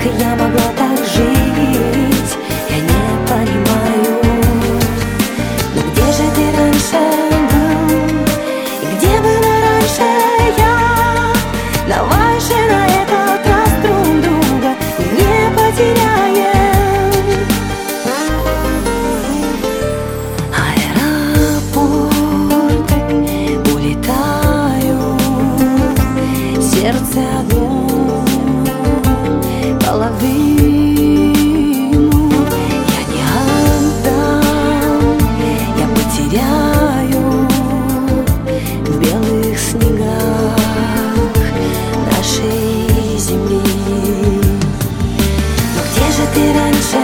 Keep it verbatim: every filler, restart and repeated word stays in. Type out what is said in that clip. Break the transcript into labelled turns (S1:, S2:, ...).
S1: я могла так жить, я не понимаю. Но где же ты раньше был? И где была раньше я? Давай же на этот раз друг друга не потеряем. Аэропорт, улетаю, сердце одно, половину я не отдам, я потеряю в белых снегах нашей земли. Но где же ты раньше